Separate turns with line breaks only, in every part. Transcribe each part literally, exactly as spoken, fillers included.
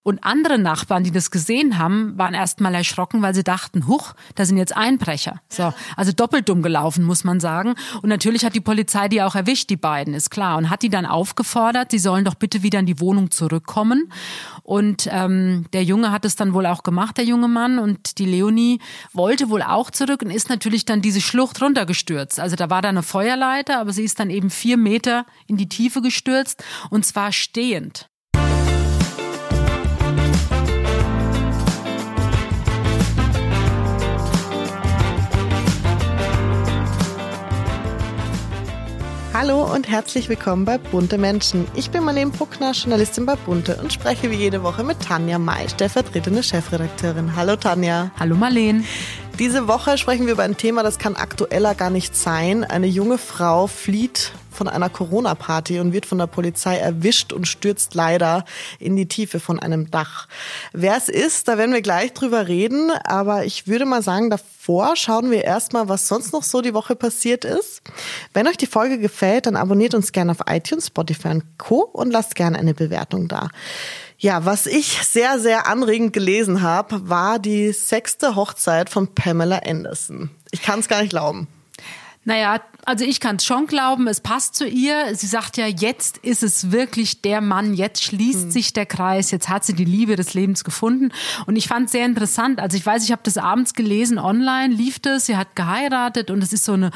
Und andere Nachbarn, die das gesehen haben, waren erst mal erschrocken, weil sie dachten, huch, da sind jetzt Einbrecher. So, also doppelt dumm gelaufen, muss man sagen. Und natürlich hat die Polizei die auch erwischt, die beiden, ist klar. Und hat die dann aufgefordert, sie sollen doch bitte wieder in die Wohnung zurückkommen. Und ähm, der Junge hat es dann wohl auch gemacht, der junge Mann. Und die Leonie wollte wohl auch zurück und ist natürlich dann diese Schlucht runtergestürzt. Also da war da eine Feuerleiter, aber sie ist dann eben vier Meter in die Tiefe gestürzt und zwar stehend.
Hallo und herzlich willkommen bei Bunte Menschen. Ich bin Marlene Bruckner, Journalistin bei Bunte und spreche wie jede Woche mit Tanja May, stellvertretende Chefredakteurin. Hallo Tanja.
Hallo Marlene.
Diese Woche sprechen wir über ein Thema, das kann aktueller gar nicht sein. Eine junge Frau flieht von einer Corona-Party und wird von der Polizei erwischt und stürzt leider in die Tiefe von einem Dach. Wer es ist, da werden wir gleich drüber reden, aber ich würde mal sagen, davor schauen wir erstmal, was sonst noch so die Woche passiert ist. Wenn euch die Folge gefällt, dann abonniert uns gerne auf iTunes, Spotify und Co. und lasst gerne eine Bewertung da. Ja, was ich sehr, sehr anregend gelesen habe, war die sechste Hochzeit von Pamela Anderson. Ich kann es gar nicht glauben.
Naja, also ich kann es schon glauben, es passt zu ihr. Sie sagt ja, jetzt ist es wirklich der Mann, jetzt schließt hm. sich der Kreis, jetzt hat sie die Liebe des Lebens gefunden. Und ich fand es sehr interessant, also ich weiß, ich habe das abends gelesen, online lief das, sie hat geheiratet und es ist so eine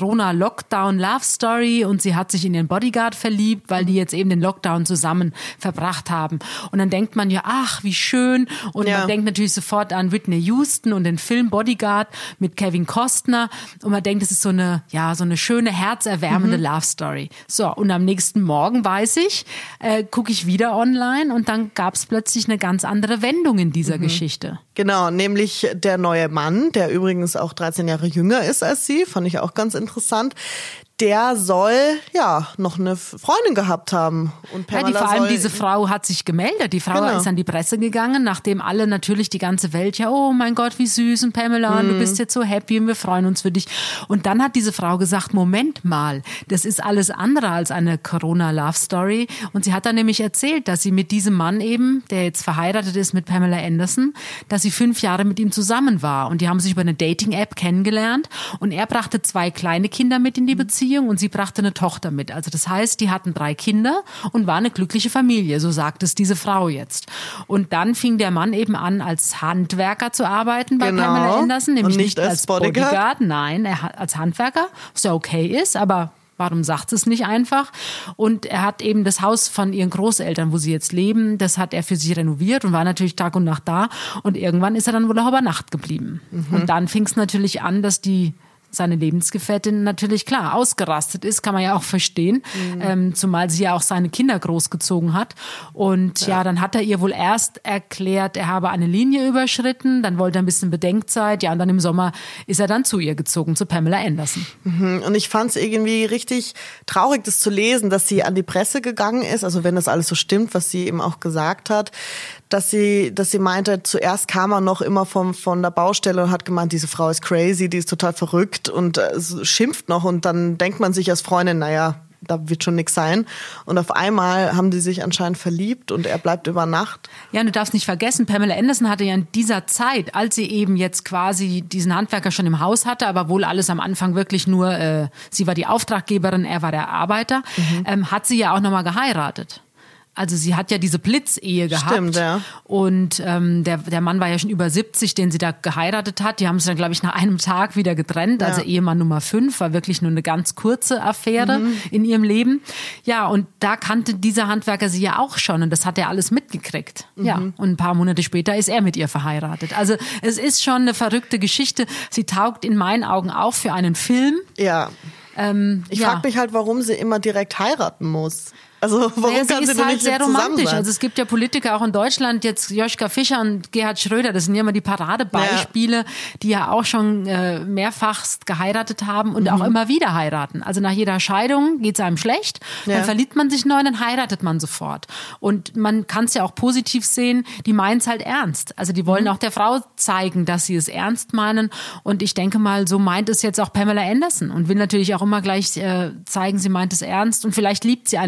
Corona-Lockdown-Love-Story und sie hat sich in ihren Bodyguard verliebt, weil die jetzt eben den Lockdown zusammen verbracht haben. Und dann denkt man ja, ach, wie schön. Und ja. man denkt natürlich sofort an Whitney Houston und den Film Bodyguard mit Kevin Costner. Und man denkt, es ist so eine, ja, so eine schöne, herzerwärmende mhm. Love Story. So, und am nächsten Morgen, weiß ich, äh, gucke ich wieder online und dann gab es plötzlich eine ganz andere Wendung in dieser mhm. Geschichte.
Genau, nämlich der neue Mann, der übrigens auch dreizehn Jahre jünger ist als sie, fand ich auch ganz interessant. Der soll ja noch eine Freundin gehabt haben. Und Pamela
ja, die, vor allem
soll
diese Frau hat sich gemeldet. Die Frau
genau.
ist an die Presse gegangen, nachdem alle natürlich die ganze Welt, ja, oh mein Gott, wie süß und Pamela, mm. du bist jetzt so happy und wir freuen uns für dich. Und dann hat diese Frau gesagt, Moment mal, das ist alles andere als eine Corona-Love-Story. Und sie hat dann nämlich erzählt, dass sie mit diesem Mann eben, der jetzt verheiratet ist mit Pamela Anderson, dass sie fünf Jahre mit ihm zusammen war. Und die haben sich über eine Dating-App kennengelernt. Und er brachte zwei kleine Kinder mit in die Beziehung. Und sie brachte eine Tochter mit. Also das heißt, die hatten drei Kinder und war eine glückliche Familie, so sagt es diese Frau jetzt. Und dann fing der Mann eben an, als Handwerker zu arbeiten bei
genau.
Pamela Anderson, nämlich
und nicht,
nicht
als,
als
Bodyguard.
Bodyguard, nein, er hat als Handwerker, was ja okay ist, aber warum sagt es nicht einfach? Und er hat eben das Haus von ihren Großeltern, wo sie jetzt leben, das hat er für sie renoviert und war natürlich Tag und Nacht da. Und irgendwann ist er dann wohl auch über Nacht geblieben. Mhm. Und dann fing es natürlich an, dass die seine Lebensgefährtin natürlich klar ausgerastet ist, kann man ja auch verstehen, mhm. ähm, zumal sie ja auch seine Kinder großgezogen hat. Und ja. ja, dann hat er ihr wohl erst erklärt, er habe eine Linie überschritten, dann wollte er ein bisschen Bedenkzeit, ja, und dann im Sommer ist er dann zu ihr gezogen, zu Pamela Anderson.
Mhm. Und ich fand es irgendwie richtig traurig, das zu lesen, dass sie an die Presse gegangen ist, also wenn das alles so stimmt, was sie eben auch gesagt hat, dass sie, dass sie meinte, zuerst kam er noch immer vom, von der Baustelle und hat gemeint, diese Frau ist crazy, die ist total verrückt und äh, schimpft noch und dann denkt man sich als Freundin, naja, da wird schon nichts sein. Und auf einmal haben die sich anscheinend verliebt und er bleibt über Nacht.
Ja, und du darfst nicht vergessen, Pamela Anderson hatte ja in dieser Zeit, als sie eben jetzt quasi diesen Handwerker schon im Haus hatte, aber wohl alles am Anfang wirklich nur, äh, sie war die Auftraggeberin, er war der Arbeiter, mhm. ähm, hat sie ja auch nochmal geheiratet. Also sie hat ja diese Blitzehe gehabt.
Stimmt, ja.
Und ähm, der, der Mann war ja schon über siebzig, den sie da geheiratet hat. Die haben sich dann, glaube ich, nach einem Tag wieder getrennt. Ja. Also Ehemann Nummer fünf, war wirklich nur eine ganz kurze Affäre mhm. in ihrem Leben. Ja, und da kannte dieser Handwerker sie ja auch schon und das hat er alles mitgekriegt. Mhm. Ja, und ein paar Monate später ist er mit ihr verheiratet. Also es ist schon eine verrückte Geschichte. Sie taugt in meinen Augen auch für einen Film.
Ja.
Ähm,
ich
ja.
frage mich halt, warum sie immer direkt heiraten muss. Also warum
naja,
kann
sie
sie
ist
denn
halt
nicht
sehr
zusammen
romantisch.
sein?
Also es gibt ja Politiker auch in Deutschland, jetzt Joschka Fischer und Gerhard Schröder, das sind ja immer die Paradebeispiele, ja. die ja auch schon äh, mehrfachst geheiratet haben und mhm. auch immer wieder heiraten. Also nach jeder Scheidung geht es einem schlecht, ja. dann verliebt man sich neu, dann heiratet man sofort. Und man kann es ja auch positiv sehen, die meinen es halt ernst. Also die wollen mhm. auch der Frau zeigen, dass sie es ernst meinen. Und ich denke mal, so meint es jetzt auch Pamela Anderson und will natürlich auch immer gleich äh, zeigen, sie meint es ernst und vielleicht liebt sie einfach diesen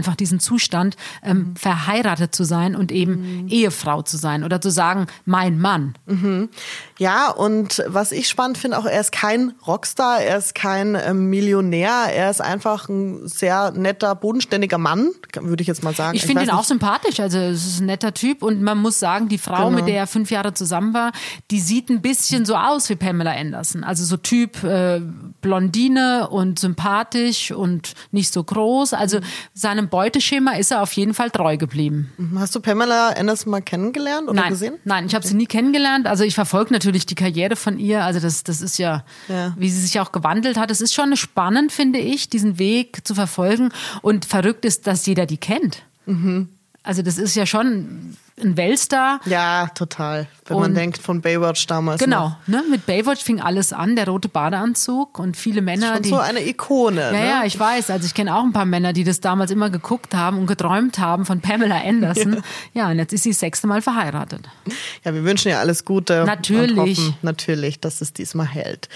Zustand, ähm, mhm. verheiratet zu sein und eben mhm. Ehefrau zu sein oder zu sagen, mein Mann.
Mhm. Ja, und was ich spannend finde, auch er ist kein Rockstar, er ist kein äh, Millionär, er ist einfach ein sehr netter, bodenständiger Mann, würde ich jetzt mal sagen.
Ich, ich finde ihn nicht. auch sympathisch, also es ist ein netter Typ und man muss sagen, die Frau, genau. mit der er fünf Jahre zusammen war, die sieht ein bisschen so aus wie Pamela Anderson, also so Typ äh, Blondine und sympathisch und nicht so groß, also mhm. seinem Beuteschema ist er auf jeden Fall treu geblieben.
Hast du Pamela Anderson mal kennengelernt oder
nein,
gesehen?
Nein, ich habe okay. sie nie kennengelernt, also ich verfolge natürlich Natürlich die Karriere von ihr, also das, das ist ja, ja, wie sie sich auch gewandelt hat. Es ist schon spannend, finde ich, diesen Weg zu verfolgen. Und verrückt ist, dass jeder die kennt. Mhm. Also das ist ja schon ein Weltstar.
Ja, total. Wenn und man denkt von Baywatch damals.
Genau, ne? Mit Baywatch fing alles an, der rote Badeanzug und viele Männer.
Schon
die,
so eine Ikone.
Ja,
ne?
ja, ich weiß. Also ich kenne auch ein paar Männer, die das damals immer geguckt haben und geträumt haben von Pamela Anderson. Ja, ja, und jetzt ist sie das sechste Mal verheiratet.
Ja, wir wünschen ihr alles Gute.
Natürlich.
Und hoffen natürlich, dass es diesmal hält.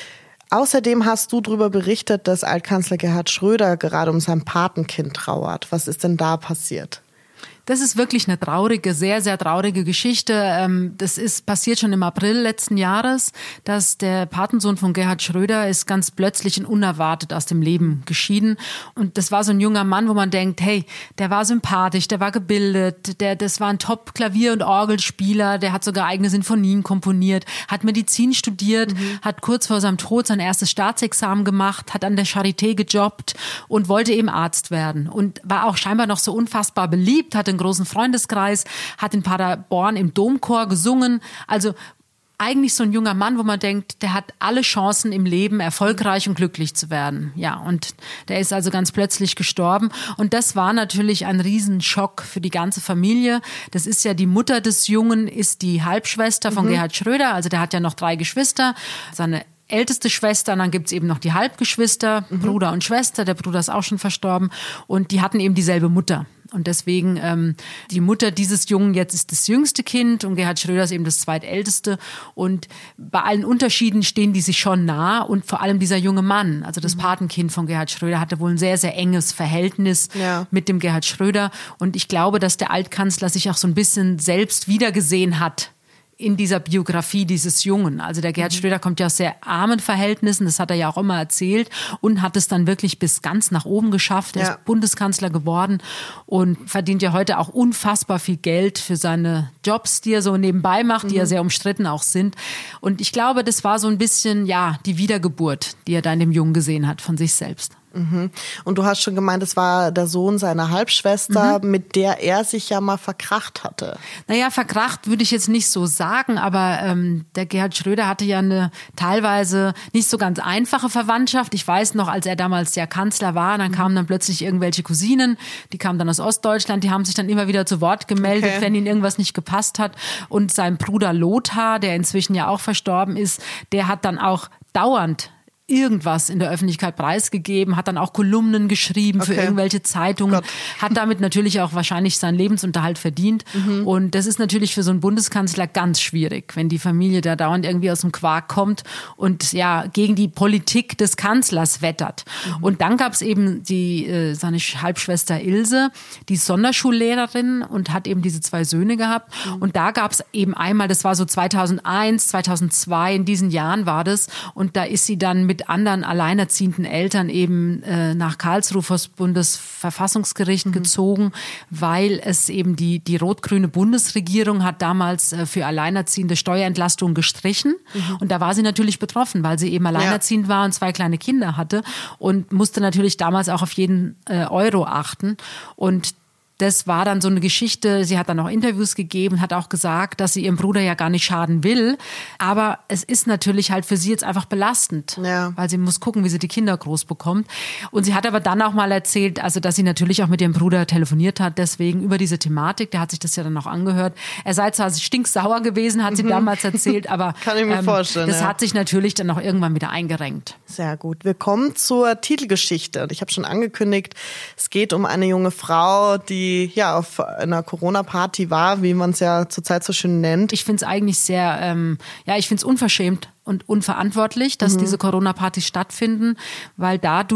Außerdem hast du darüber berichtet, dass Altkanzler Gerhard Schröder gerade um sein Patenkind trauert. Was ist denn da passiert?
Das ist wirklich eine traurige, sehr, sehr traurige Geschichte. Das ist passiert schon im April letzten Jahres, dass der Patensohn von Gerhard Schröder ist ganz plötzlich und unerwartet aus dem Leben geschieden. Und das war so ein junger Mann, wo man denkt, hey, der war sympathisch, der war gebildet, der, das war ein Top-Klavier- und Orgelspieler, der hat sogar eigene Sinfonien komponiert, hat Medizin studiert, mhm. hat kurz vor seinem Tod sein erstes Staatsexamen gemacht, hat an der Charité gejobbt und wollte eben Arzt werden und war auch scheinbar noch so unfassbar beliebt, hatte einen großen Freundeskreis, hat in Paderborn im Domchor gesungen. Also eigentlich so ein junger Mann, wo man denkt, der hat alle Chancen im Leben, erfolgreich und glücklich zu werden. Ja, und der ist also ganz plötzlich gestorben. Und das war natürlich ein Riesenschock für die ganze Familie. Das ist ja die Mutter des Jungen, ist die Halbschwester von mhm. Gerhard Schröder. Also der hat ja noch drei Geschwister. Seine älteste Schwester, und dann gibt's eben noch die Halbgeschwister, mhm. Bruder und Schwester. Der Bruder ist auch schon verstorben. Und die hatten eben dieselbe Mutter. Und deswegen, ähm, die Mutter dieses Jungen jetzt ist das jüngste Kind und Gerhard Schröder ist eben das zweitälteste. Und bei allen Unterschieden stehen die sich schon nah und vor allem dieser junge Mann, also das mhm. Patenkind von Gerhard Schröder, hatte wohl ein sehr, sehr enges Verhältnis ja. mit dem Gerhard Schröder. Und ich glaube, dass der Altkanzler sich auch so ein bisschen selbst wiedergesehen hat in dieser Biografie dieses Jungen. Also der Gerhard mhm. Schröder kommt ja aus sehr armen Verhältnissen, das hat er ja auch immer erzählt und hat es dann wirklich bis ganz nach oben geschafft. Er ja. ist Bundeskanzler geworden und verdient ja heute auch unfassbar viel Geld für seine Jobs, die er so nebenbei macht, mhm. die ja sehr umstritten auch sind. Und ich glaube, das war so ein bisschen, ja, die Wiedergeburt, die er da in dem Jungen gesehen hat von sich selbst.
Mhm. Und du hast schon gemeint, es war der Sohn seiner Halbschwester, mhm. mit der er sich ja mal verkracht hatte.
Naja, verkracht würde ich jetzt nicht so sagen, aber ähm, der Gerhard Schröder hatte ja eine teilweise nicht so ganz einfache Verwandtschaft. Ich weiß noch, als er damals ja Kanzler war, dann mhm. kamen dann plötzlich irgendwelche Cousinen, die kamen dann aus Ostdeutschland, die haben sich dann immer wieder zu Wort gemeldet, okay. wenn ihnen irgendwas nicht gepasst hat. Und sein Bruder Lothar, der inzwischen ja auch verstorben ist, der hat dann auch dauernd irgendwas in der Öffentlichkeit preisgegeben, hat dann auch Kolumnen geschrieben okay. für irgendwelche Zeitungen, Gott. Hat damit natürlich auch wahrscheinlich seinen Lebensunterhalt verdient. Mhm. Und das ist natürlich für so einen Bundeskanzler ganz schwierig, wenn die Familie da dauernd irgendwie aus dem Quark kommt und ja gegen die Politik des Kanzlers wettert. Mhm. Und dann gab es eben die äh, seine Halbschwester Ilse, die ist Sonderschullehrerin und hat eben diese zwei Söhne gehabt. Mhm. Und da gab es eben einmal, das war so zweitausendeins, zweitausendzwei, in diesen Jahren war das. Und da ist sie dann mit mit anderen alleinerziehenden Eltern eben äh, nach Karlsruhe vor das Bundesverfassungsgericht mhm. gezogen, weil es eben die, die rot-grüne Bundesregierung hat damals äh, für Alleinerziehende Steuerentlastung gestrichen. Mhm. Und da war sie natürlich betroffen, weil sie eben alleinerziehend ja. war und zwei kleine Kinder hatte und musste natürlich damals auch auf jeden äh, Euro achten. Und das war dann so eine Geschichte, sie hat dann auch Interviews gegeben, hat auch gesagt, dass sie ihrem Bruder ja gar nicht schaden will. Aber es ist natürlich halt für sie jetzt einfach belastend, ja. weil sie muss gucken, wie sie die Kinder groß bekommt. Und sie hat aber dann auch mal erzählt, also dass sie natürlich auch mit ihrem Bruder telefoniert hat, deswegen über diese Thematik, der hat sich das ja dann auch angehört. Er sei zwar stinksauer gewesen, hat sie mhm. damals erzählt, aber
Kann ich mir ähm, vorstellen,
das
ja.
hat sich natürlich dann auch irgendwann wieder eingerenkt.
Sehr gut. Wir kommen zur Titelgeschichte. Und ich habe schon angekündigt, es geht um eine junge Frau, die die ja auf einer Corona-Party war, wie man es ja zurzeit so schön nennt.
Ich finde es eigentlich sehr, ähm, ja, ich finde es unverschämt und unverantwortlich, dass mhm. diese Corona-Partys stattfinden, weil dadurch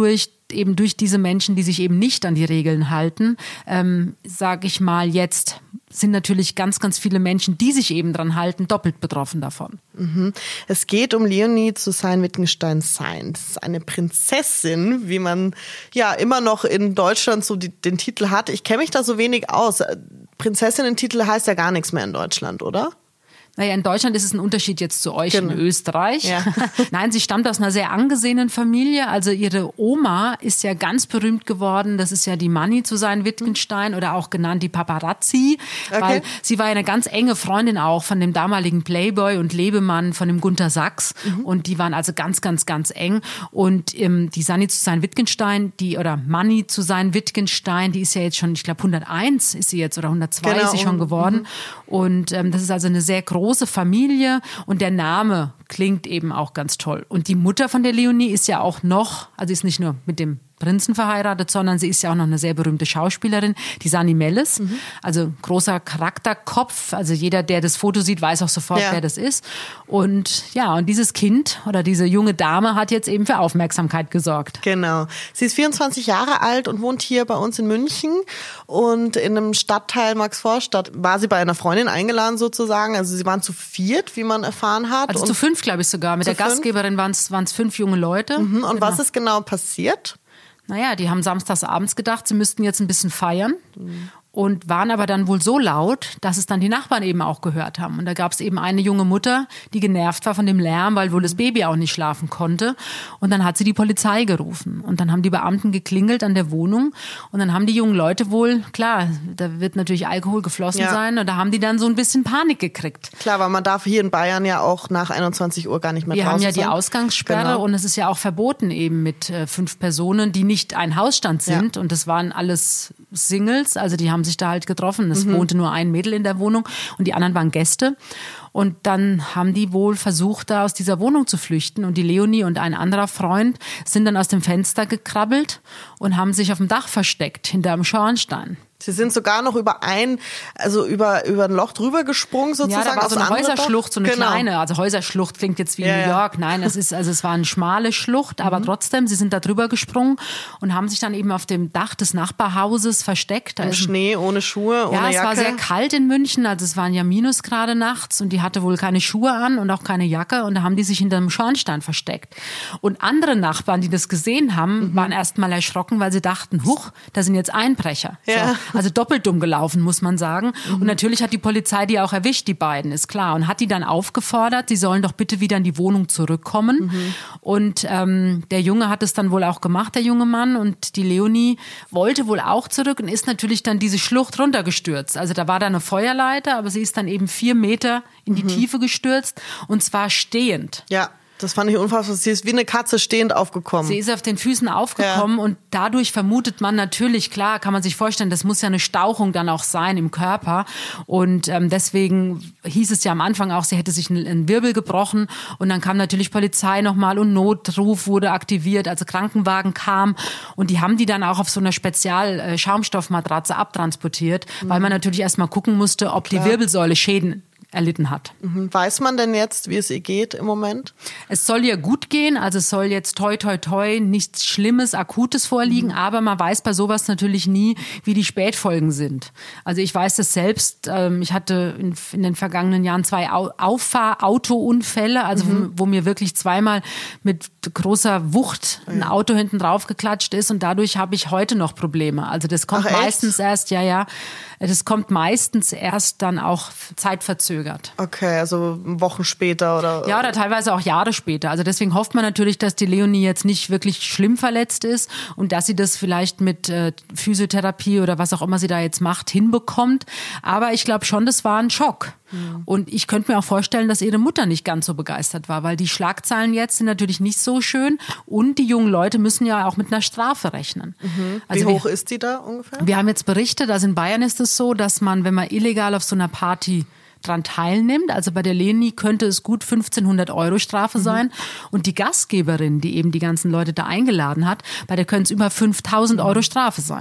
eben durch diese Menschen, die sich eben nicht an die Regeln halten, ähm, sage ich mal jetzt, sind natürlich ganz, ganz viele Menschen, die sich eben dran halten, doppelt betroffen davon.
Mhm. Es geht um Leonie zu Sayn-Wittgenstein-Sayn. Das ist eine Prinzessin, wie man ja immer noch in Deutschland so die, den Titel hat. Ich kenne mich da so wenig aus. Prinzessinnen-Titel heißt ja gar nichts mehr in Deutschland, oder?
Naja, in Deutschland ist es ein Unterschied jetzt zu euch genau. in Österreich.
Ja.
Nein, sie stammt aus einer sehr angesehenen Familie. Also ihre Oma ist ja ganz berühmt geworden. Das ist ja die Manni zu Sayn-Wittgenstein oder auch genannt die Paparazzi. Okay. Weil sie war ja eine ganz enge Freundin auch von dem damaligen Playboy und Lebemann, von dem Gunter Sachs. Mhm. Und die waren also ganz, ganz, ganz eng. Und ähm, die Sanni zu Sayn-Wittgenstein, die, oder Manni zu Sayn-Wittgenstein, die ist ja jetzt schon, ich glaube hunderteins ist sie jetzt oder hundertzwei genau. ist sie schon geworden. Mhm. Und ähm, das ist also eine sehr große große Familie und der Name klingt eben auch ganz toll. Und die Mutter von der Leonie ist ja auch noch, also ist nicht nur mit dem Prinzen verheiratet, sondern sie ist ja auch noch eine sehr berühmte Schauspielerin, die Sanni Melles. Mhm. Also großer Charakterkopf. Also jeder, der das Foto sieht, weiß auch sofort, ja. wer das ist. Und ja, und dieses Kind oder diese junge Dame hat jetzt eben für Aufmerksamkeit gesorgt.
Genau. Sie ist vierundzwanzig Jahre alt und wohnt hier bei uns in München. Und in einem Stadtteil Maxvorstadt war sie bei einer Freundin eingeladen sozusagen. Also sie waren zu viert, wie man erfahren hat.
Also
und
zu fünf, glaube ich sogar. Mit der fünf? Gastgeberin waren es fünf junge Leute.
Mhm. Und
genau.
was ist genau passiert?
Naja, die haben samstags abends gedacht, sie müssten jetzt ein bisschen feiern. Mhm. Und waren aber dann wohl so laut, dass es dann die Nachbarn eben auch gehört haben. Und da gab es eben eine junge Mutter, die genervt war von dem Lärm, weil wohl das Baby auch nicht schlafen konnte. Und dann hat sie die Polizei gerufen. Und dann haben die Beamten geklingelt an der Wohnung. Und dann haben die jungen Leute wohl, klar, da wird natürlich Alkohol geflossen ja. sein. Und da haben die dann so ein bisschen Panik gekriegt.
Klar, weil man darf hier in Bayern ja auch nach einundzwanzig Uhr gar nicht mehr
Wir
draußen sein.
Wir haben ja die Ausgangssperre genau. und es ist ja auch verboten eben mit äh, fünf Personen, die nicht ein Hausstand sind. Ja. Und das waren alles Singles, also die haben sich da halt getroffen. Es mhm. wohnte nur ein Mädel in der Wohnung und die anderen waren Gäste. Und dann haben die wohl versucht, da aus dieser Wohnung zu flüchten. Und die Leonie und ein anderer Freund sind dann aus dem Fenster gekrabbelt und haben sich auf dem Dach versteckt, hinter einem Schornstein.
Sie sind sogar noch über ein, also über, über ein Loch drüber gesprungen sozusagen.
Ja, da war so eine Häuserschlucht, so eine
genau.
kleine. Also Häuserschlucht klingt jetzt wie
ja,
in New York. Nein, es ist, also es war eine schmale Schlucht, aber mhm. trotzdem, sie sind da drüber gesprungen und haben sich dann eben auf dem Dach des Nachbarhauses versteckt. Da
Im Schnee, ohne Schuhe, ohne
Jacke. Ja, es
Jacke.
war sehr kalt in München, also es waren ja Minusgrade nachts und die hatte wohl keine Schuhe an und auch keine Jacke und da haben die sich hinter einem Schornstein versteckt. Und andere Nachbarn, die das gesehen haben, mhm. waren erst mal erschrocken, weil sie dachten, huch, da sind jetzt Einbrecher.
Ja.
So, also doppelt dumm gelaufen, muss man sagen. Mhm. Und natürlich hat die Polizei die auch erwischt, die beiden, ist klar. Und hat die dann aufgefordert, sie sollen doch bitte wieder in die Wohnung zurückkommen. Mhm. Und ähm, der Junge hat es dann wohl auch gemacht, der junge Mann. Und die Leonie wollte wohl auch zurück und ist natürlich dann diese Schlucht runtergestürzt. Also da war da eine Feuerleiter, aber sie ist dann eben vier Meter in die mhm. Tiefe gestürzt und zwar stehend.
Ja. Das fand ich unfassbar. Sie ist wie eine Katze stehend aufgekommen.
Sie ist auf den Füßen aufgekommen ja. und dadurch vermutet man natürlich, klar, kann man sich vorstellen, das muss ja eine Stauchung dann auch sein im Körper. Und ähm, deswegen hieß es ja am Anfang auch, sie hätte sich einen, einen Wirbel gebrochen. Und dann kam natürlich Polizei nochmal und Notruf wurde aktiviert, also Krankenwagen kam. Und die haben die dann auch auf so einer Spezial-Schaumstoffmatratze abtransportiert, mhm. weil man natürlich erstmal gucken musste, ob klar. die Wirbelsäule Schäden erlitten hat.
Weiß man denn jetzt, wie es ihr geht im Moment?
Es soll ihr gut gehen, also es soll jetzt toi toi toi nichts Schlimmes, Akutes vorliegen, mhm. aber man weiß bei sowas natürlich nie, wie die Spätfolgen sind. Also ich weiß das selbst, ich hatte in, in den vergangenen Jahren zwei Auffahr-Autounfälle, also mhm. wo, wo mir wirklich zweimal mit großer Wucht ein Auto hinten drauf geklatscht ist und dadurch habe ich heute noch Probleme. Also das kommt
Ach,
meistens erst, ja, ja, das kommt meistens erst dann auch zeitverzögert.
Okay, also Wochen später oder?
Ja, oder teilweise auch Jahre später. Also deswegen hofft man natürlich, dass die Leonie jetzt nicht wirklich schlimm verletzt ist und dass sie das vielleicht mit äh, Physiotherapie oder was auch immer sie da jetzt macht, hinbekommt. Aber ich glaube schon, das war ein Schock. Mhm. Und ich könnte mir auch vorstellen, dass ihre Mutter nicht ganz so begeistert war, weil die Schlagzeilen jetzt sind natürlich nicht so schön und die jungen Leute müssen ja auch mit einer Strafe rechnen.
Mhm. Wie also hoch wir, ist die da ungefähr?
Wir haben jetzt berichtet, also in Bayern ist es so, dass man, wenn man illegal auf so einer Party dran teilnimmt, also bei der Leonie könnte es gut fünfzehnhundert Euro Strafe mhm. sein und die Gastgeberin, die eben die ganzen Leute da eingeladen hat, bei der können es über fünftausend Euro Strafe sein.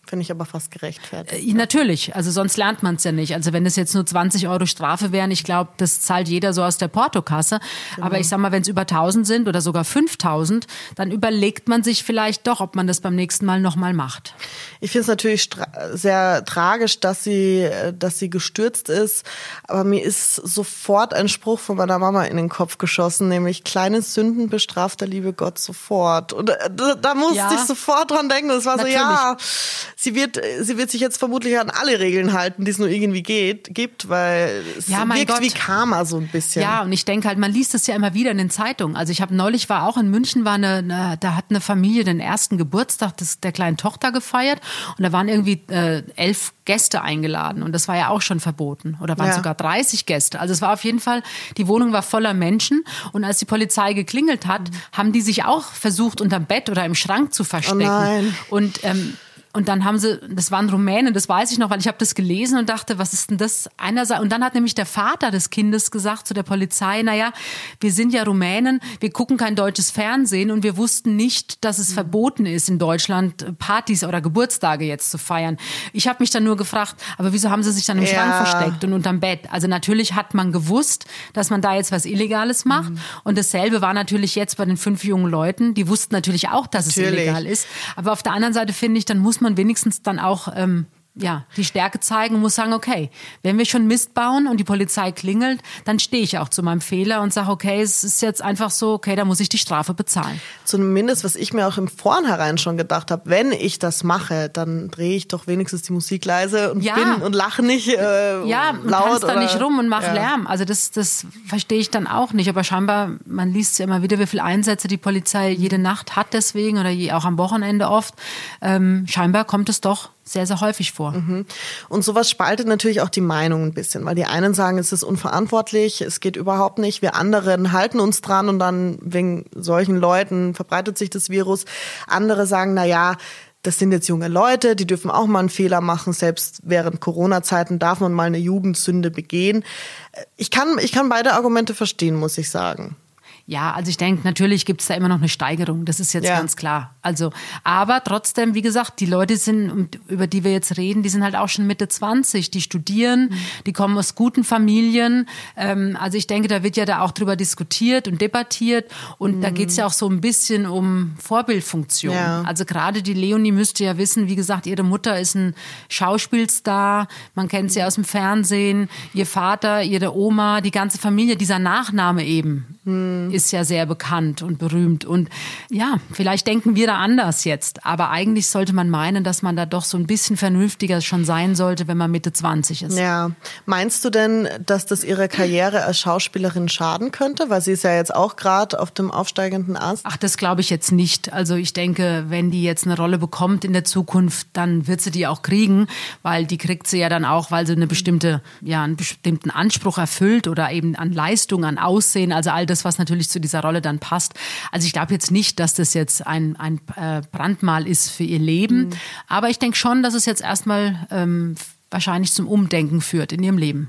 Finde ich aber fast gerechtfertigt.
Äh, natürlich, also sonst lernt man es ja nicht. Also wenn es jetzt nur zwanzig Euro Strafe wären, ich glaube, das zahlt jeder so aus der Portokasse. Genau. Aber ich sag mal, wenn es über tausend sind oder sogar fünftausend, dann überlegt man sich vielleicht doch, ob man das beim nächsten Mal nochmal macht.
Ich finde es natürlich stra- sehr tragisch, dass sie, dass sie gestürzt ist. Aber mir ist sofort ein Spruch von meiner Mama in den Kopf geschossen, nämlich kleine Sünden bestraft der liebe Gott sofort. Und da, da musste ja. ich sofort dran denken. Das war natürlich. so, ja... Sie wird, sie wird sich jetzt vermutlich an alle Regeln halten, die es nur irgendwie geht, gibt, weil es
ja,
wirkt
Gott.
wie Karma so ein bisschen.
Ja, und ich denke halt, man liest es ja immer wieder in den Zeitungen. Also ich habe neulich war auch in München, war eine, eine, da hat eine Familie den ersten Geburtstag des, der kleinen Tochter gefeiert und da waren irgendwie äh, elf Gäste eingeladen und das war ja auch schon verboten oder waren ja. sogar dreißig Gäste. Also es war auf jeden Fall, die Wohnung war voller Menschen und als die Polizei geklingelt hat, mhm. haben die sich auch versucht, unterm Bett oder im Schrank zu verstecken.
Oh nein.
Und ähm, Und dann haben sie, das waren Rumänen, das weiß ich noch, weil ich habe das gelesen und dachte, was ist denn das? Einerseits, und dann hat nämlich der Vater des Kindes gesagt zu der Polizei, naja, wir sind ja Rumänen, wir gucken kein deutsches Fernsehen und wir wussten nicht, dass es mhm. verboten ist in Deutschland, Partys oder Geburtstage jetzt zu feiern. Ich habe mich dann nur gefragt, aber wieso haben sie sich dann im ja. Schrank versteckt und unterm Bett? Also natürlich hat man gewusst, dass man da jetzt was Illegales macht mhm. und dasselbe war natürlich jetzt bei den fünf jungen Leuten, die wussten natürlich auch, dass natürlich. es illegal ist. Aber auf der anderen Seite finde ich, dann muss man man wenigstens dann auch ähm, ja, die Stärke zeigen und muss sagen, okay, wenn wir schon Mist bauen und die Polizei klingelt, dann stehe ich auch zu meinem Fehler und sage, okay, es ist jetzt einfach so, okay, da muss ich die Strafe bezahlen.
Zumindest, was ich mir auch im Vornherein schon gedacht habe, wenn ich das mache, dann drehe ich doch wenigstens die Musik leise und
ja.
bin und lache nicht äh,
ja,
laut.
Ja, tanzt da
oder,
nicht rum und mach
ja.
Lärm. Also das, das verstehe ich dann auch nicht. Aber scheinbar, man liest ja immer wieder, wie viele Einsätze die Polizei jede Nacht hat deswegen oder je, auch am Wochenende oft. Ähm, scheinbar kommt es doch sehr, sehr häufig vor.
Mhm. Und sowas spaltet natürlich auch die Meinung ein bisschen, weil die einen sagen, es ist unverantwortlich, es geht überhaupt nicht, wir anderen halten uns dran und dann wegen solchen Leuten verbreitet sich das Virus. Andere sagen, na ja, das sind jetzt junge Leute, die dürfen auch mal einen Fehler machen, selbst während Corona-Zeiten darf man mal eine Jugendsünde begehen. Ich kann, ich kann beide Argumente verstehen, muss ich sagen.
Ja, also ich denke, natürlich gibt es da immer noch eine Steigerung, das ist jetzt ja. ganz klar. Also, aber trotzdem, wie gesagt, die Leute sind, über die wir jetzt reden, die sind halt auch schon Mitte zwanzig, die studieren, mhm. die kommen aus guten Familien. Ähm, also ich denke, da wird ja da auch drüber diskutiert und debattiert und mhm. da geht es ja auch so ein bisschen um Vorbildfunktion. Ja. Also gerade die Leonie müsste ja wissen, wie gesagt, ihre Mutter ist ein Schauspielstar, man kennt sie aus dem Fernsehen, ihr Vater, ihre Oma, die ganze Familie, dieser Nachname eben. Mhm. ist ja sehr bekannt und berühmt. Und ja, vielleicht denken wir da anders jetzt. Aber eigentlich sollte man meinen, dass man da doch so ein bisschen vernünftiger schon sein sollte, wenn man Mitte zwanzig ist.
Ja. Meinst du denn, dass das ihrer Karriere als Schauspielerin schaden könnte? Weil sie ist ja jetzt auch gerade auf dem aufsteigenden Ast.
Ach, das glaube ich jetzt nicht. Also ich denke, wenn die jetzt eine Rolle bekommt in der Zukunft, dann wird sie die auch kriegen, weil die kriegt sie ja dann auch, weil sie eine bestimmte, ja, einen bestimmten Anspruch erfüllt oder eben an Leistung, an Aussehen, also all das, was natürlich zu dieser Rolle dann passt. Also ich glaube jetzt nicht, dass das jetzt ein, ein äh, Brandmal ist für ihr Leben, mhm. aber ich denke schon, dass es jetzt erstmal ähm, wahrscheinlich zum Umdenken führt in ihrem Leben.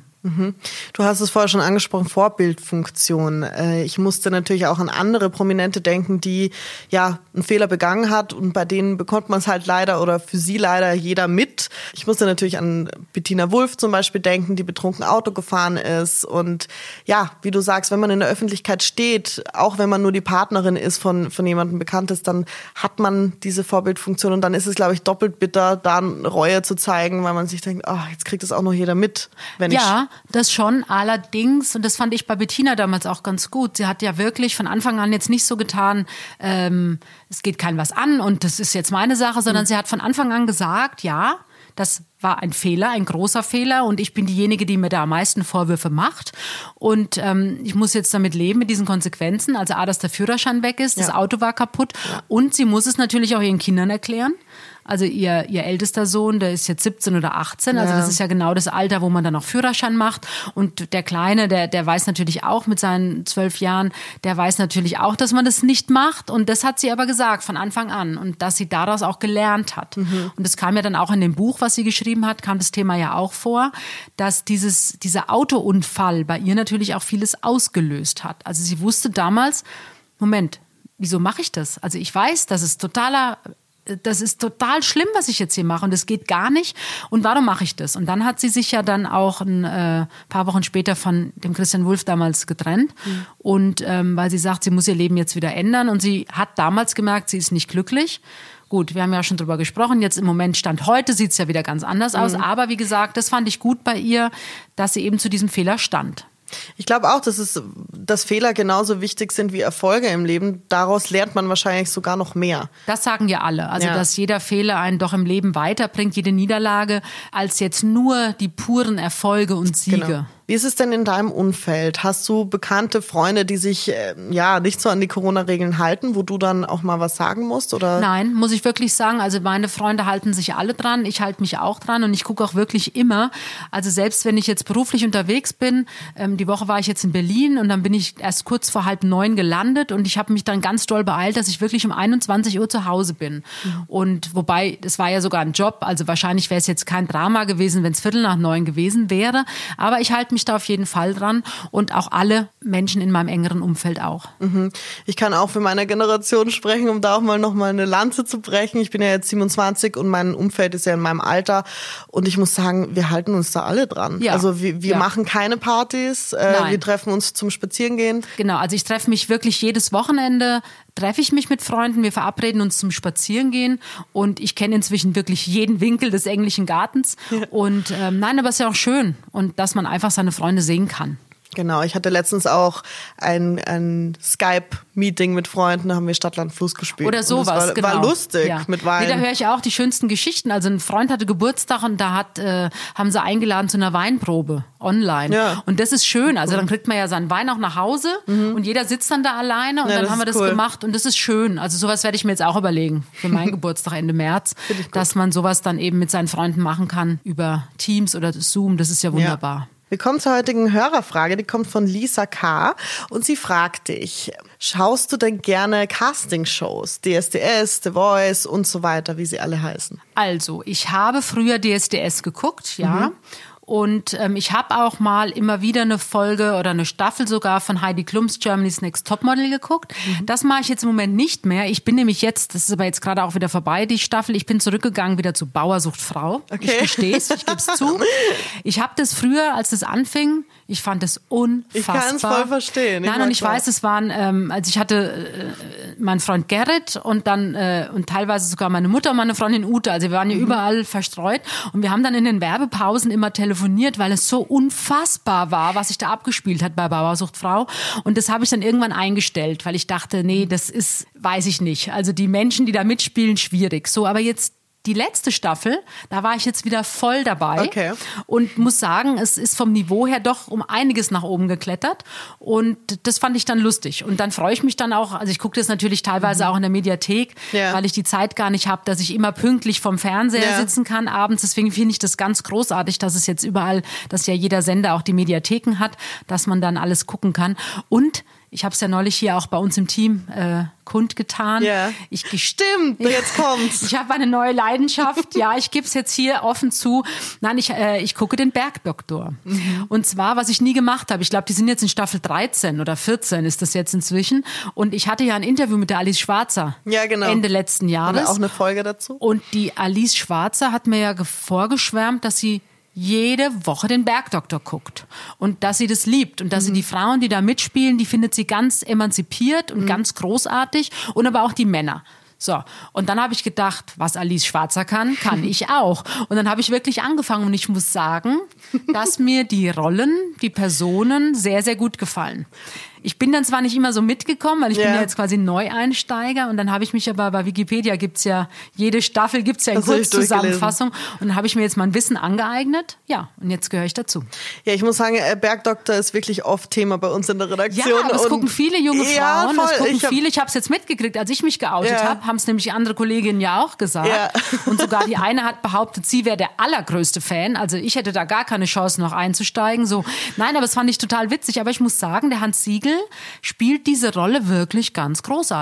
Du hast es vorher schon angesprochen, Vorbildfunktion. Ich musste natürlich auch an andere Prominente denken, die ja einen Fehler begangen hat und bei denen bekommt man es halt leider oder für sie leider jeder mit. Ich musste natürlich an Bettina Wulff zum Beispiel denken, die betrunken Auto gefahren ist und ja, wie du sagst, wenn man in der Öffentlichkeit steht, auch wenn man nur die Partnerin ist von, von jemandem Bekanntes, dann hat man diese Vorbildfunktion und dann ist es, glaube ich, doppelt bitter, da Reue zu zeigen, weil man sich denkt, oh, jetzt kriegt es auch noch jeder mit, wenn ich
ja. Das schon, allerdings, und das fand ich bei Bettina damals auch ganz gut, sie hat ja wirklich von Anfang an jetzt nicht so getan, ähm, es geht keinem was an und das ist jetzt meine Sache, sondern mhm. sie hat von Anfang an gesagt, ja, das war ein Fehler, ein großer Fehler und ich bin diejenige, die mir da am meisten Vorwürfe macht und ähm, ich muss jetzt damit leben, mit diesen Konsequenzen, also A, dass der Führerschein weg ist, ja. das Auto war kaputt ja. und sie muss es natürlich auch ihren Kindern erklären. Also ihr, ihr ältester Sohn, der ist jetzt siebzehn oder achtzehn, also ja. das ist ja genau das Alter, wo man dann auch Führerschein macht. Und der Kleine, der, der weiß natürlich auch mit seinen zwölf Jahren, der weiß natürlich auch, dass man das nicht macht. Und das hat sie aber gesagt von Anfang an und dass sie daraus auch gelernt hat. Mhm. Und das kam ja dann auch in dem Buch, was sie geschrieben hat, kam das Thema ja auch vor, dass dieses, dieser Autounfall bei ihr natürlich auch vieles ausgelöst hat. Also sie wusste damals, Moment, wieso mache ich das? Also ich weiß, dass es totaler das ist total schlimm, was ich jetzt hier mache und das geht gar nicht und warum mache ich das? Und dann hat sie sich ja dann auch ein äh, paar Wochen später von dem Christian Wulff damals getrennt mhm. und ähm, weil sie sagt, sie muss ihr Leben jetzt wieder ändern und sie hat damals gemerkt, sie ist nicht glücklich. Gut, wir haben ja schon drüber gesprochen, jetzt im Moment, Stand heute, sieht es ja wieder ganz anders aus, mhm. aber wie gesagt, das fand ich gut bei ihr, dass sie eben zu diesem Fehler stand.
Ich glaube auch, dass es, dass Fehler genauso wichtig sind wie Erfolge im Leben. Daraus lernt man wahrscheinlich sogar noch mehr.
Das sagen ja alle. Also,
ja.
dass jeder Fehler einen doch im Leben weiterbringt, jede Niederlage, als jetzt nur die puren Erfolge und Siege.
Genau. Wie ist es denn in deinem Umfeld? Hast du bekannte Freunde, die sich äh, ja nicht so an die Corona-Regeln halten, wo du dann auch mal was sagen musst? Oder?
Nein, muss ich wirklich sagen. Also meine Freunde halten sich alle dran. Ich halte mich auch dran und ich gucke auch wirklich immer. Also selbst wenn ich jetzt beruflich unterwegs bin, ähm, die Woche war ich jetzt in Berlin und dann bin ich erst kurz vor halb neun gelandet und ich habe mich dann ganz doll beeilt, dass ich wirklich um einundzwanzig Uhr zu Hause bin. Mhm. Und wobei, das war ja sogar ein Job, also wahrscheinlich wäre es jetzt kein Drama gewesen, wenn es Viertel nach neun gewesen wäre. Aber ich halte mich da auf jeden Fall dran und auch alle Menschen in meinem engeren Umfeld auch.
Mhm. Ich kann auch für meine Generation sprechen, um da auch mal noch mal eine Lanze zu brechen. Ich bin ja jetzt siebenundzwanzig und mein Umfeld ist ja in meinem Alter und ich muss sagen, wir halten uns da alle dran.
Ja.
Also wir, wir
ja.
machen keine Partys, äh, wir treffen uns zum Spazierengehen.
Genau, also ich treffe mich wirklich jedes Wochenende, treffe ich mich mit Freunden, wir verabreden uns zum Spazierengehen und ich kenne inzwischen wirklich jeden Winkel des englischen Gartens ja. und ähm, nein, aber es ist ja auch schön und dass man einfach seine Freunde sehen kann.
Genau, ich hatte letztens auch ein, ein Skype-Meeting mit Freunden, da haben wir Stadt, Land, Fluss gespielt.
Oder sowas,
war,
genau.
War lustig
ja.
mit Wein.
Nee, da höre ich auch die schönsten Geschichten. Also ein Freund hatte Geburtstag und da hat, äh, haben sie eingeladen zu einer Weinprobe online.
Ja.
Und das ist schön. Also dann kriegt man ja seinen Wein auch nach Hause mhm. und jeder sitzt dann da alleine und
ja,
dann haben wir das
cool.
gemacht und das ist schön. Also sowas werde ich mir jetzt auch überlegen für meinen Geburtstag Ende März, dass man sowas dann eben mit seinen Freunden machen kann über Teams oder Zoom. Das ist ja wunderbar.
Ja. Wir kommen zur heutigen Hörerfrage, die kommt von Lisa K. und sie fragt dich, schaust du denn gerne Castingshows, D S D S, The Voice und so weiter, wie sie alle heißen?
Also, ich habe früher D S D S geguckt, ja. Mhm. Und ähm, ich habe auch mal immer wieder eine Folge oder eine Staffel sogar von Heidi Klums Germany's Next Topmodel geguckt. Mhm. Das mache ich jetzt im Moment nicht mehr. Ich bin nämlich jetzt, das ist aber jetzt gerade auch wieder vorbei, die Staffel, ich bin zurückgegangen wieder zu Bauer sucht Frau. Okay. Ich gestehe es, ich gebe es zu. Ich habe das früher, als das anfing, ich fand es unfassbar. Ich kann es
voll verstehen.
Nein, und ich weiß, weiß, es waren, ähm, also ich hatte äh, meinen Freund Gerrit und dann äh, und teilweise sogar meine Mutter und meine Freundin Ute. Also wir waren ja mhm. überall verstreut und wir haben dann in den Werbepausen immer telefoniert, weil es so unfassbar war, was sich da abgespielt hat bei Bauer sucht Frau. Und das habe ich dann irgendwann eingestellt, weil ich dachte, nee, das ist, weiß ich nicht. Also die Menschen, die da mitspielen, schwierig. So, aber jetzt die letzte Staffel, da war ich jetzt wieder voll dabei
okay.
und muss sagen, es ist vom Niveau her doch um einiges nach oben geklettert und das fand ich dann lustig. Und dann freue ich mich dann auch, also ich gucke das natürlich teilweise mhm. auch in der Mediathek, ja. weil ich die Zeit gar nicht habe, dass ich immer pünktlich vom Fernseher ja. sitzen kann abends. Deswegen finde ich das ganz großartig, dass es jetzt überall, dass ja jeder Sender auch die Mediatheken hat, dass man dann alles gucken kann. Und ich habe es ja neulich hier auch bei uns im Team äh, kundgetan.
Ja.
Ich
Stimmt, jetzt kommt's.
Ich habe eine neue Leidenschaft. Ja, ich gebe es jetzt hier offen zu. Nein, ich, äh, ich gucke den Bergdoktor. Mhm. Und zwar, was ich nie gemacht habe. Ich glaube, die sind jetzt in Staffel dreizehn oder vierzehn ist das jetzt inzwischen. Und ich hatte ja ein Interview mit der Alice Schwarzer.
Ja, genau.
Ende letzten Jahres.
Und auch eine Folge dazu.
Und die Alice Schwarzer hat mir ja vorgeschwärmt, dass sie jede Woche den Bergdoktor guckt und dass sie das liebt und dass mhm. sie die Frauen, die da mitspielen, die findet sie ganz emanzipiert und mhm. ganz großartig und aber auch die Männer. So, und dann habe ich gedacht, was Alice Schwarzer kann, kann ich auch. Und dann habe ich wirklich angefangen und ich muss sagen, dass mir die Rollen, die Personen sehr, sehr gut gefallen. Ich bin dann zwar nicht immer so mitgekommen, weil ich yeah. bin ja jetzt quasi Neueinsteiger und dann habe ich mich aber bei Wikipedia gibt's ja, jede Staffel gibt's ja eine Kurzzusammenfassung und dann habe ich mir jetzt mein Wissen angeeignet. Ja, und jetzt gehöre ich dazu.
Ja, ich muss sagen, Bergdoktor ist wirklich oft Thema bei uns in der Redaktion.
Ja, aber es
und
gucken viele junge
ja,
Frauen,
voll.
es gucken
ich hab,
viele, ich habe es jetzt mitgekriegt, als ich mich geoutet ja. habe, haben es nämlich andere Kolleginnen ja auch gesagt. Ja. Und sogar die eine hat behauptet, sie wäre der allergrößte Fan, also ich hätte da gar keine Chance noch einzusteigen. So, nein, aber das fand ich total witzig, aber ich muss sagen, der Hans Siegel spielt diese Rolle wirklich ganz großartig.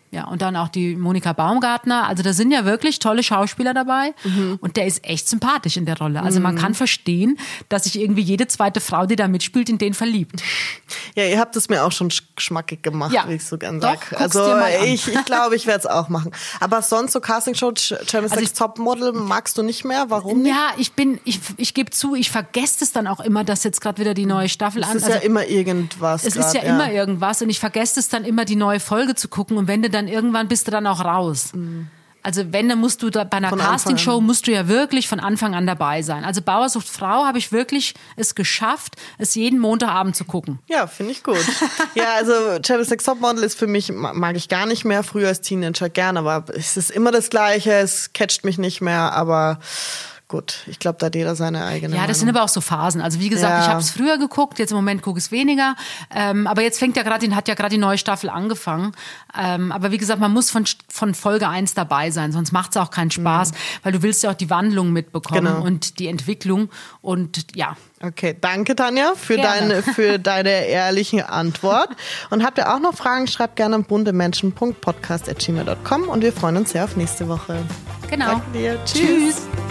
Ja, und dann auch die Monika Baumgartner. Also da sind ja wirklich tolle Schauspieler dabei. Mhm. Und der ist echt sympathisch in der Rolle. Also man kann verstehen, dass sich irgendwie jede zweite Frau, die da mitspielt, in den verliebt.
Ja, ihr habt es mir auch schon geschmackig gemacht,
ja.
wie ich so gern
Doch,
sag. Also
dir mal an.
ich, ich glaube, ich werde es auch machen. Aber sonst so Castingshow, Germany's
Also
Next Topmodel magst du nicht mehr? Warum nicht?
Ja, ich bin, ich, ich gebe zu, ich vergesse es dann auch immer, dass jetzt gerade wieder die neue Staffel an.
Es ist
also,
ja immer irgendwas.
Es
grad,
ist ja, ja immer irgendwas und ich vergesse es dann immer, die neue Folge zu gucken und wenn du dann irgendwann bist du dann auch raus. Mhm. Also wenn, dann musst du da bei einer
Von
Castingshow musst du ja wirklich von Anfang an dabei sein. Also Bauer sucht Frau habe ich wirklich es geschafft, es jeden Montagabend zu gucken.
Ja, finde ich gut. Ja, also Germany's Next Topmodel ist für mich, mag ich gar nicht mehr. Früher als Teenager gern, aber es ist immer das Gleiche, es catcht mich nicht mehr, aber gut, ich glaube, da hat jeder seine eigene
Ja, das
Meinung.
sind aber auch so Phasen. Also wie gesagt,
Ja.
ich habe es früher geguckt, jetzt im Moment gucke ich es weniger. Ähm, aber jetzt fängt ja gerade, hat ja gerade die neue Staffel angefangen. Ähm, aber wie gesagt, man muss von, von Folge eins dabei sein, sonst macht es auch keinen Spaß, mhm. weil du willst ja auch die Wandlung mitbekommen
Genau.
und die Entwicklung und ja.
Okay, danke Tanja für
Gerne.
deine, für deine ehrliche Antwort. Und habt ihr auch noch Fragen, schreibt gerne an buntemenschen punkt podcast at gmail punkt com und wir freuen uns sehr auf nächste Woche.
Genau.
Danke dir. Tschüss.
Tschüss.